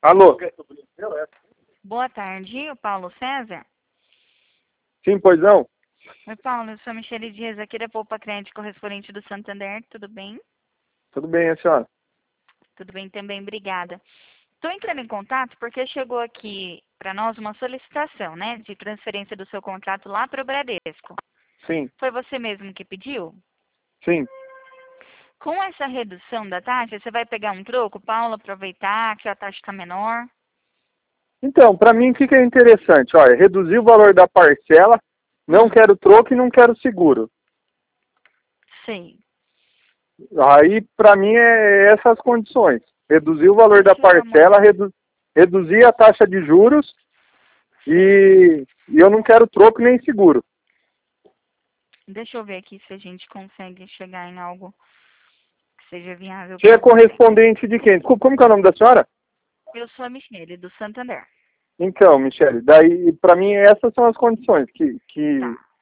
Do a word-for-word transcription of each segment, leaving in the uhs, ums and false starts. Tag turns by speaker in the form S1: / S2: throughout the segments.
S1: Alô?
S2: Boa tarde, o Paulo César.
S1: Sim, pois não?
S2: Oi, Paulo, eu sou a Michele Dias, aqui da Poupa Crédito, correspondente do Santander, tudo bem?
S1: Tudo bem, a senhora?
S2: Tudo bem também, obrigada. Estou entrando em contato porque chegou aqui para nós uma solicitação, né, de transferência do seu contrato lá para o Bradesco.
S1: Sim,
S2: Foi você mesmo que pediu?
S1: sim.
S2: Com essa redução da taxa, você vai pegar um troco, Paulo, aproveitar que a taxa está menor?
S1: Então, para mim, o que, que é interessante? Olha, reduzir o valor da parcela, não
S2: Hum.
S1: quero troco e não quero seguro.
S2: Sim.
S1: Aí, para mim, é essas condições. Reduzir o valor da
S2: Deixa eu dar uma
S1: parcela,
S2: olhada.
S1: redu reduzir a taxa de juros e, e eu não quero troco nem seguro.
S2: Deixa eu ver aqui se a gente consegue chegar em algo que seja viável
S1: Você é
S2: para você.
S1: correspondente de quem? Desculpa, como que é o nome da senhora?
S2: Eu sou a Michele, do Santander.
S1: Então, Michele, daí, para mim, essas são as condições que, que
S2: Tá.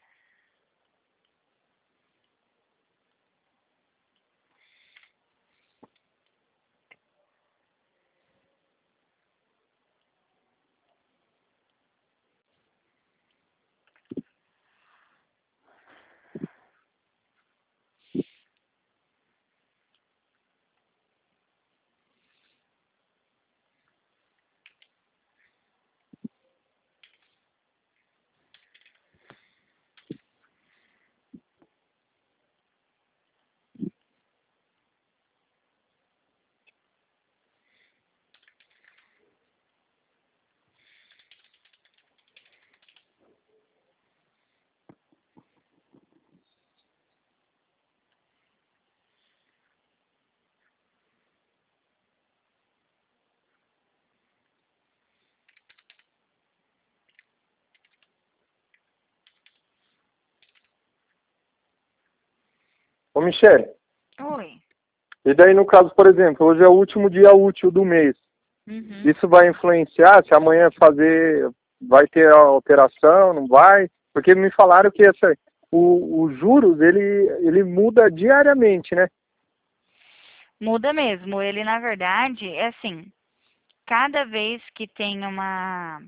S1: Ô, Michele,
S2: Oi.
S1: e daí no caso, por exemplo, hoje é o último dia útil do mês.
S2: Uhum.
S1: Isso vai influenciar se amanhã fazer, vai ter a alteração, não vai? Porque me falaram que essa, o, o juros, ele, ele muda diariamente, né?
S2: Muda mesmo. Ele, na verdade, é assim, cada vez que tem uma...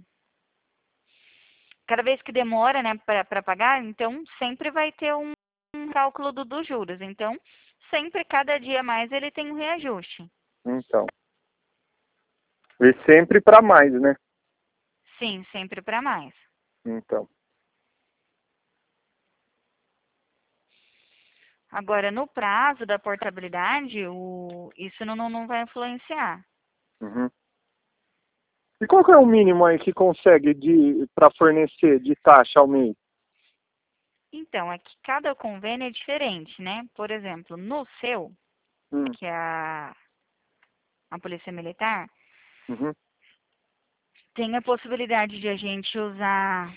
S2: Cada vez que demora, né, para pagar, então sempre vai ter um, um cálculo do, dos juros. Então, sempre, cada dia mais, ele tem um reajuste.
S1: Então, e sempre para mais, né?
S2: Sim, sempre para mais.
S1: Então,
S2: Agora, no prazo da portabilidade, o, isso não, não não vai influenciar.
S1: uhum. E qual que é o mínimo aí que consegue de para fornecer de taxa ao mês?
S2: Então, é que cada convênio é diferente, né? Por exemplo, no seu,
S1: Hum,
S2: que é a, a Polícia Militar,
S1: uhum,
S2: tem a possibilidade de a gente usar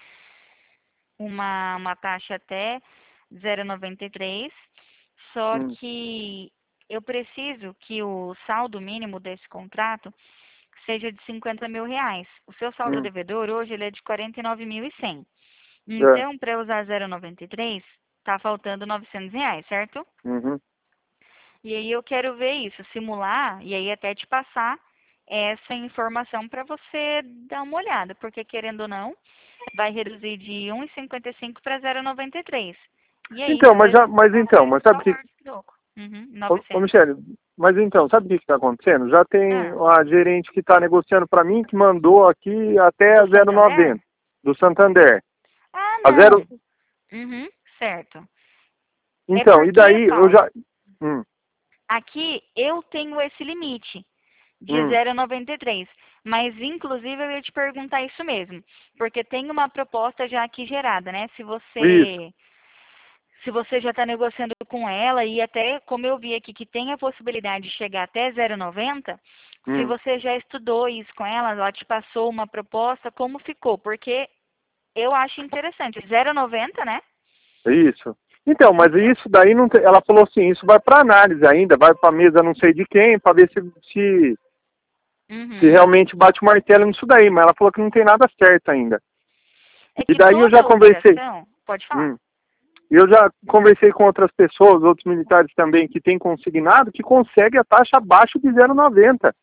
S2: uma, uma taxa até zero vírgula noventa e três, só
S1: hum,
S2: que eu preciso que o saldo mínimo desse contrato seja de cinquenta mil reais. O seu saldo
S1: hum,
S2: devedor hoje ele é de quarenta e nove mil e cem.
S1: é,
S2: Então, para usar zero vírgula noventa e três, tá faltando novecentos reais, certo?
S1: uhum.
S2: E aí eu quero ver isso, simular, e aí até te passar essa informação para você dar uma olhada, porque querendo ou não, vai reduzir de um vírgula cinquenta e cinco para zero vírgula noventa e três. E aí
S1: Então,
S2: não
S1: mas
S2: vai
S1: já, mas
S2: precisar
S1: então,
S2: mais
S1: mas
S2: o
S1: sabe que
S2: valor do troco. Uhum,
S1: Ô, ô,
S2: novecentos.
S1: Michele, mas então, sabe o que está acontecendo? Já tem
S2: Ah,
S1: a gerente que está negociando para mim que mandou aqui até
S2: do
S1: a zero vírgula
S2: Santander?
S1: noventa do Santander.
S2: Ah,
S1: A
S2: não.
S1: zero...
S2: Uhum, certo. É
S1: Então, e
S2: porque,
S1: daí eu
S2: Paulo,
S1: já. Hum,
S2: aqui eu tenho esse limite de
S1: hum,
S2: zero vírgula noventa e três. Mas, inclusive, eu ia te perguntar isso mesmo. Porque tem uma proposta já aqui gerada, né? Se
S1: isso.
S2: você, se você já está negociando com ela e até, como eu vi aqui, que tem a possibilidade de chegar até zero vírgula noventa, se
S1: Hum,
S2: você já estudou isso com ela, ela te passou uma proposta, como ficou? Porque eu acho interessante. zero vírgula noventa, né?
S1: isso. Então, mas
S2: Então.
S1: isso daí não tem... Ela falou assim, isso vai para análise ainda, vai para mesa não sei de quem, para ver se, se, se
S2: Uhum.
S1: realmente bate o martelo nisso daí, mas ela falou que não tem nada certo ainda.
S2: É
S1: E
S2: que
S1: daí eu já
S2: toda
S1: conversei.
S2: operação, pode falar.
S1: Hum. E eu já conversei com outras pessoas, outros militares também, que têm consignado, que consegue a taxa abaixo de zero vírgula noventa.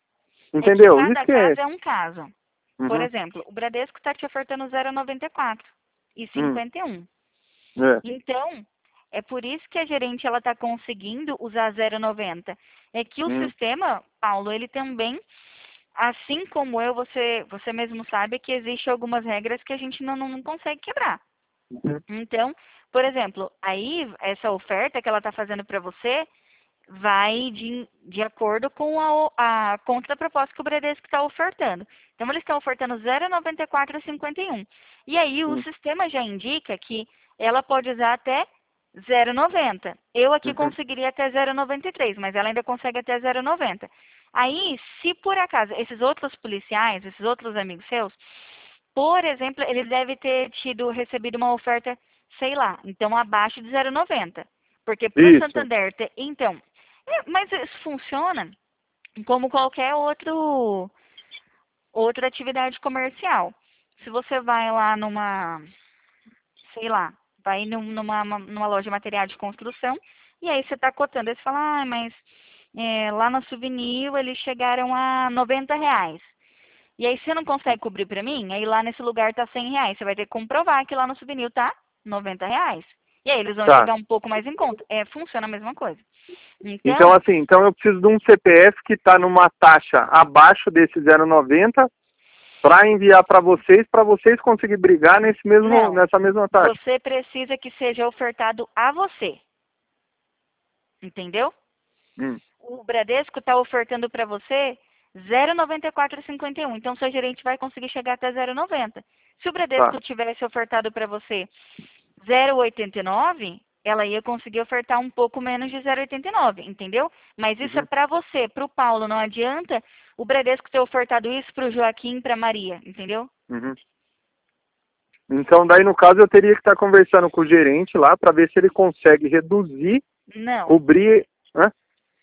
S1: Entendeu?
S2: É que
S1: Isso
S2: cada
S1: que é.
S2: caso é um caso. Por
S1: Uhum.
S2: exemplo, o Bradesco está te ofertando zero vírgula noventa e quatro e
S1: Hum.
S2: cinquenta e um.
S1: É.
S2: Então, é por isso que a gerente ela está conseguindo usar zero vírgula noventa. É que o
S1: Hum.
S2: sistema, Paulo, ele também, assim como eu, você, você mesmo sabe que existem algumas regras que a gente não, não consegue quebrar.
S1: Uhum.
S2: Então, por exemplo, aí essa oferta que ela está fazendo para você vai de, de acordo com a, a contraproposta que o Bradesco está ofertando. Então, eles estão ofertando zero vírgula noventa e quatro a cinquenta e um. E aí, o
S1: Hum.
S2: sistema já indica que ela pode usar até zero vírgula noventa. Eu aqui
S1: Uhum.
S2: conseguiria até zero vírgula noventa e três, mas ela ainda consegue até zero vírgula noventa. Aí, se por acaso esses outros policiais, esses outros amigos seus, por exemplo, eles devem ter tido, recebido uma oferta, sei lá, então abaixo de zero vírgula noventa. Porque para o
S1: Isso.
S2: Santander, ter, então, é, mas isso funciona como qualquer outro, outra atividade comercial. Se você vai lá numa, sei lá, vai num- numa, numa loja de material de construção, e aí você está cotando, aí você fala, ah, mas é, lá na Souvenir eles chegaram a noventa reais. E aí você não consegue cobrir para mim, aí lá nesse lugar tá cem reais. Você vai ter que comprovar que lá no Souvenir tá noventa reais. E aí eles vão
S1: Tá.
S2: chegar um pouco mais em conta. É, funciona a mesma coisa.
S1: Então,
S2: Então,
S1: assim, então eu preciso de um C P F que está numa taxa abaixo desse zero vírgula noventa para enviar para vocês, para vocês conseguirem brigar nesse mesmo,
S2: não.
S1: nessa mesma taxa.
S2: Você precisa que seja ofertado a você. Entendeu?
S1: Hum.
S2: O Bradesco está ofertando para você zero vírgula noventa e quatro cinquenta e um. Então, seu gerente vai conseguir chegar até zero vírgula noventa. Se o
S1: Tá.
S2: Bradesco tivesse ofertado para você zero vírgula oitenta e nove, ela ia conseguir ofertar um pouco menos de zero vírgula oitenta e nove, entendeu? Mas isso é
S1: Uhum.
S2: para você, para o Paulo. Não adianta o Bradesco ter ofertado isso para o Joaquim e para Maria, entendeu?
S1: Uhum. Então, daí no caso eu teria que estar conversando com o gerente lá para ver se ele consegue reduzir,
S2: Não.
S1: cobrir. Hã?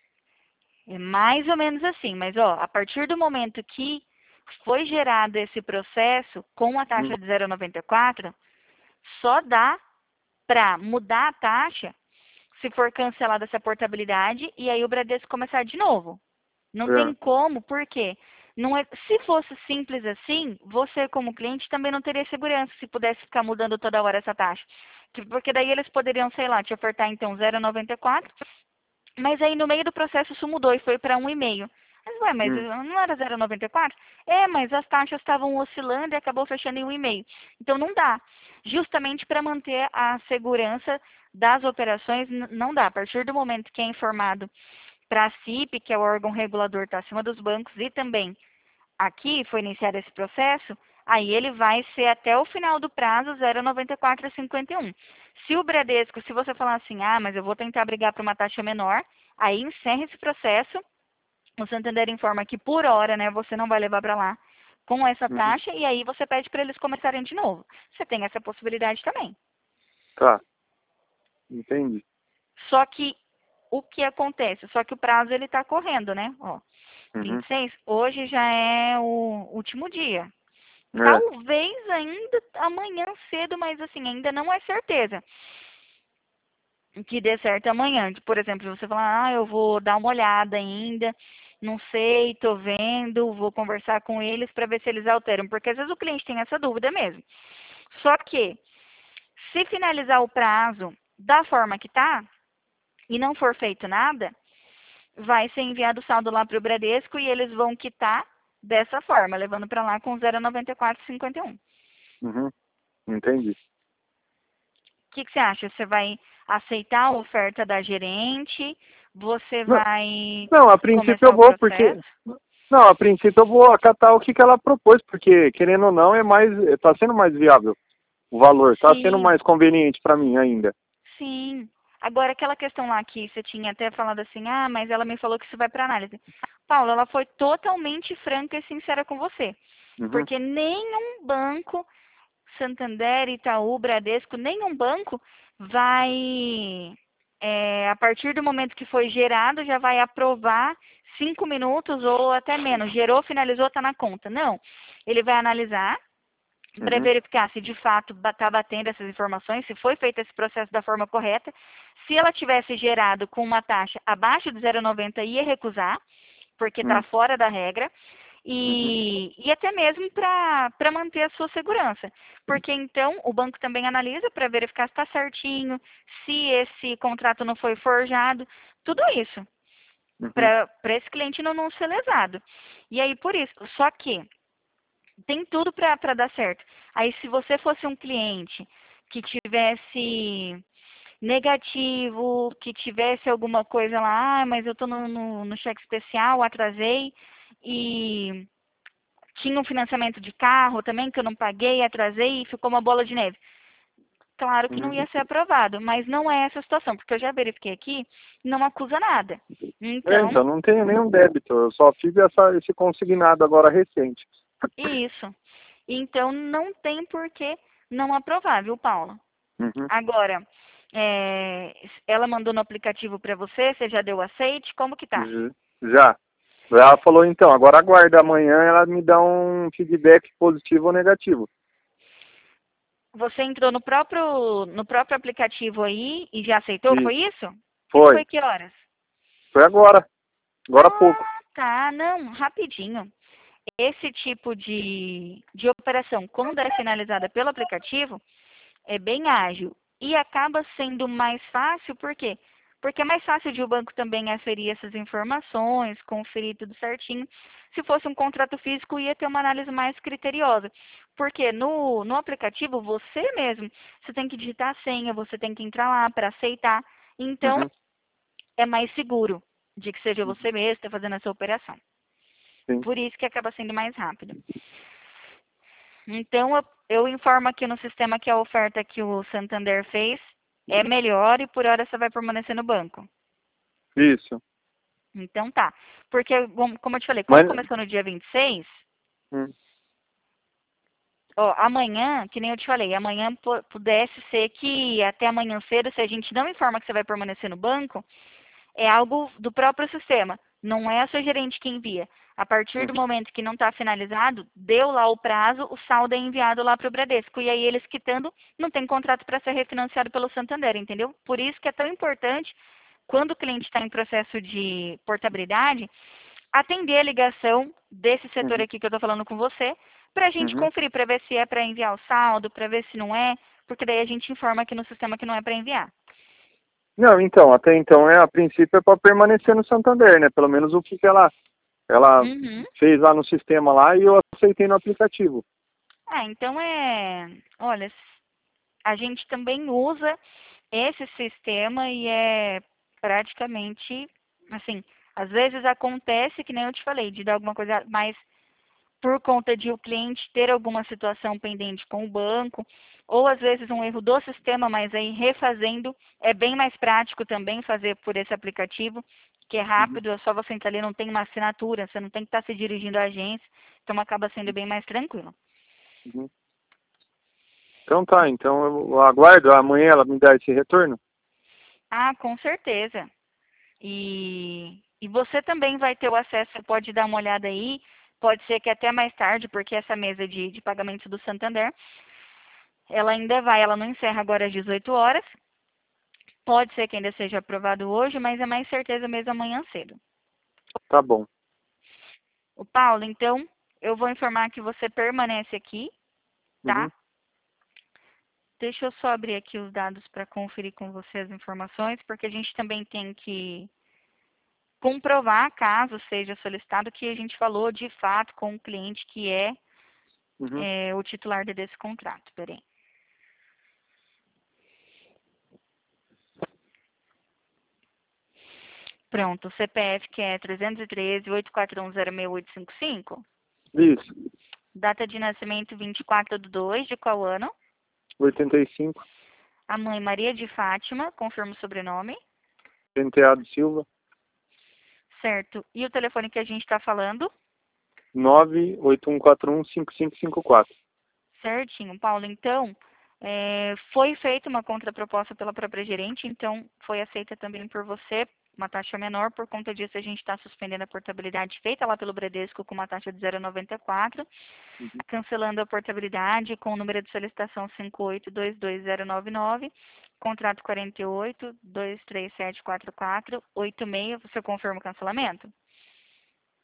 S2: É mais ou menos assim, mas ó, a partir do momento que foi gerado esse processo com a taxa
S1: Hum.
S2: de zero vírgula noventa e quatro, só dá para mudar a taxa se for cancelada essa portabilidade e aí o Bradesco começar de novo. Não
S1: É.
S2: tem como, por quê? Não é, se fosse simples assim, você como cliente também não teria segurança se pudesse ficar mudando toda hora essa taxa. Que- Porque daí eles poderiam, sei lá, te ofertar então zero vírgula noventa e quatro, mas aí no meio do processo isso mudou e foi para um e meio. Mas ué, mas
S1: Hum.
S2: não era zero vírgula noventa e quatro? É, mas as taxas estavam oscilando e acabou fechando em um e meio. Então não dá. Justamente para manter a segurança das operações, n- não dá. A partir do momento que é informado para a C I P, que é o órgão regulador, está acima dos bancos, e também aqui foi iniciado esse processo, aí ele vai ser até o final do prazo zero vírgula noventa e quatro a cinquenta e um. Se o Bradesco, se você falar assim, ah, mas eu vou tentar brigar para uma taxa menor, aí encerra esse processo, o Santander informa que por hora, né, você não vai levar para lá com essa
S1: Uhum.
S2: taxa, e aí você pede para eles começarem de novo. Você tem essa possibilidade também.
S1: Tá. Entendi.
S2: Só que o que acontece? Só que o prazo ele está correndo, né? Ó,
S1: Uhum.
S2: vinte e seis, hoje já é o último dia.
S1: É.
S2: Talvez ainda amanhã cedo, mas assim, ainda não é certeza que dê certo amanhã. Por exemplo, você falar, ah, eu vou dar uma olhada ainda, não sei, tô vendo, vou conversar com eles para ver se eles alteram, porque às vezes o cliente tem essa dúvida mesmo. Só que, se finalizar o prazo da forma que tá e não for feito nada, vai ser enviado o saldo lá para o Bradesco e eles vão quitar dessa forma, levando para lá com zero vírgula noventa e quatro cinquenta e um.
S1: Uhum. Entendi.
S2: O que, que você acha? Você vai aceitar a oferta da gerente? Você
S1: Não,
S2: vai
S1: não, a princípio
S2: começar
S1: eu
S2: o
S1: vou, porque.
S2: processo?
S1: Não, a princípio eu vou acatar o que, que ela propôs, porque, querendo ou não, é mais. Tá sendo mais viável o valor, tá sendo
S2: Sim,
S1: mais conveniente para mim ainda.
S2: sim. Agora, aquela questão lá que você tinha até falado assim, ah, mas ela me falou que isso vai para análise. Paula, ela foi totalmente franca e sincera com você.
S1: Uhum.
S2: Porque nenhum banco, Santander, Itaú, Bradesco, nenhum banco vai, é, a partir do momento que foi gerado, já vai aprovar cinco minutos ou até menos. Gerou, finalizou, está na conta. Não. Ele vai analisar para
S1: Uhum.
S2: verificar se de fato está batendo essas informações, se foi feito esse processo da forma correta. Se ela tivesse gerado com uma taxa abaixo de zero vírgula noventa, ia recusar. porque está
S1: Hum.
S2: fora da regra. E, uhum. e até mesmo para manter a sua segurança. Porque então o banco também analisa para verificar se está certinho, se esse contrato não foi forjado, tudo isso. Uhum. Para esse cliente não, não ser lesado. E aí por isso, só que tem tudo para dar certo. Aí se você fosse um cliente que tivesse negativo, que tivesse alguma coisa lá, ah, mas eu estou no, no, no cheque especial, atrasei, e tinha um financiamento de carro também que eu não paguei, atrasei e ficou uma bola de neve. Claro que não ia ser aprovado, mas não é essa a situação, porque eu já verifiquei aqui, não acusa nada. Então,
S1: é, então não tenho nenhum débito, eu só fiz essa, esse consignado agora recente.
S2: Isso. Então não tem por que não aprovar, viu, Paula?
S1: Uhum.
S2: Agora, é, ela mandou no aplicativo para você, você já deu aceite? Como que tá?
S1: Já. Ela falou, então, agora aguarda amanhã, ela me dá um feedback positivo ou negativo.
S2: Você entrou no próprio, no próprio aplicativo aí e já aceitou,
S1: Isso.
S2: foi isso?
S1: Foi.
S2: E foi que horas?
S1: Foi agora. Agora há
S2: ah,
S1: pouco.
S2: Tá, não, rapidinho. Esse tipo de, de operação, quando é finalizada pelo aplicativo, é bem ágil. E acaba sendo mais fácil, por quê? Porque é mais fácil de o banco também aferir essas informações, conferir tudo certinho. Se fosse um contrato físico, ia ter uma análise mais criteriosa. Porque no, no aplicativo, você mesmo, você tem que digitar a senha, você tem que entrar lá para aceitar. Então,
S1: Uhum.
S2: é mais seguro de que seja você mesmo que está fazendo essa operação.
S1: Sim.
S2: Por isso que acaba sendo mais rápido. Então, eu, eu informo aqui no sistema que a oferta que o Santander fez é melhor e por hora você vai permanecer no banco.
S1: Isso.
S2: Então tá. Porque, como eu te falei, como
S1: Mas...
S2: começou no dia vinte e seis,
S1: hum.
S2: ó, amanhã, que nem eu te falei, amanhã pudesse ser que até amanhã cedo, se a gente não informa que você vai permanecer no banco, é algo do próprio sistema. Não é a sua gerente que envia. A partir do momento que não está finalizado, deu lá o prazo, o saldo é enviado lá para o Bradesco. E aí eles quitando, não tem contrato para ser refinanciado pelo Santander, entendeu? Por isso que é tão importante, quando o cliente está em processo de portabilidade, atender a ligação desse setor
S1: Uhum.
S2: aqui que eu estou falando com você, para a gente
S1: Uhum.
S2: conferir, para ver se é para enviar o saldo, para ver se não é, porque daí a gente informa aqui no sistema que não é para enviar.
S1: Não, então, até então, é, a princípio é para permanecer no Santander, né? Pelo menos o que, que ela, ela
S2: Uhum.
S1: fez lá no sistema lá e eu aceitei no aplicativo.
S2: Ah, então é... Olha, a gente também usa esse sistema e é praticamente, assim, às vezes acontece, que nem eu te falei, de dar alguma coisa, mas por conta de o cliente ter alguma situação pendente com o banco, ou às vezes um erro do sistema, mas aí refazendo, é bem mais prático também fazer por esse aplicativo, que é rápido, é só você entrar ali, não tem uma assinatura, você não tem que estar se dirigindo à agência, então acaba sendo bem mais tranquilo.
S1: Uhum. Então tá, então eu aguardo, amanhã ela me dá esse retorno?
S2: Ah, com certeza. E, e você também vai ter o acesso, você pode dar uma olhada aí, pode ser que até mais tarde, porque essa mesa de, de pagamento do Santander, ela ainda vai, ela não encerra agora às dezoito horas, pode ser que ainda seja aprovado hoje, mas é mais certeza mesmo amanhã cedo.
S1: Tá bom.
S2: O Paulo, então, eu vou informar que você permanece aqui, tá?
S1: Uhum.
S2: Deixa eu só abrir aqui os dados para conferir com você as informações, porque a gente também tem que comprovar, caso seja solicitado, que a gente falou de fato com o cliente que é,
S1: Uhum.
S2: é o titular desse contrato. Peraí. Pronto, o C P F que é trezentos e treze, oito quatro um zero seis oito cinco cinco.
S1: Isso.
S2: Data de nascimento vinte e quatro de dois, de qual ano?
S1: oitenta e cinco.
S2: A mãe Maria de Fátima, confirma o sobrenome.
S1: Penteado Silva.
S2: Certo. E o telefone que a gente está falando?
S1: nove oito um quatro um cinco cinco cinco quatro.
S2: Certinho, Paulo. Então, é, foi feita uma contraproposta pela própria gerente, então foi aceita também por você, uma taxa menor. Por conta disso, a gente está suspendendo a portabilidade feita lá pelo Bradesco com uma taxa de zero vírgula noventa e quatro,
S1: Uhum.
S2: cancelando a portabilidade com o número de solicitação cinco oito dois dois zero nove nove, contrato quarenta e oito, dois três sete quatro quatro, oito seis. Você confirma o cancelamento?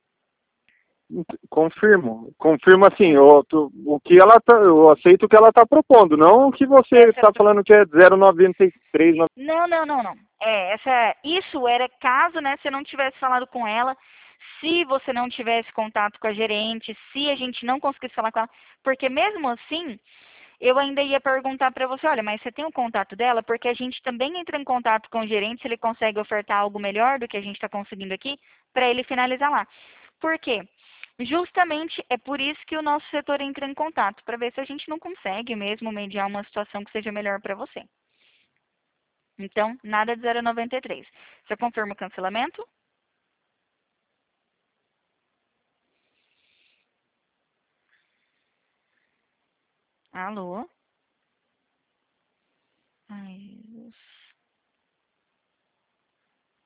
S1: Confirmo. Confirmo assim, eu, tu- o que ela tá, eu aceito o que ela está propondo, não o que você
S2: Essa
S1: está falando que é zero vírgula noventa e três.
S2: Não, não, não, não. É, essa, isso era caso, né, você não tivesse falado com ela, se você não tivesse contato com a gerente, se a gente não conseguisse falar com ela, porque mesmo assim, eu ainda ia perguntar para você, olha, mas você tem o contato dela? Porque a gente também entra em contato com o gerente se ele consegue ofertar algo melhor do que a gente está conseguindo aqui, para ele finalizar lá. Por quê? Justamente é por isso que o nosso setor entra em contato, para ver se a gente não consegue mesmo mediar uma situação que seja melhor para você. Então, nada de zero vírgula noventa e três. Você confirma o cancelamento? Alô? Ai,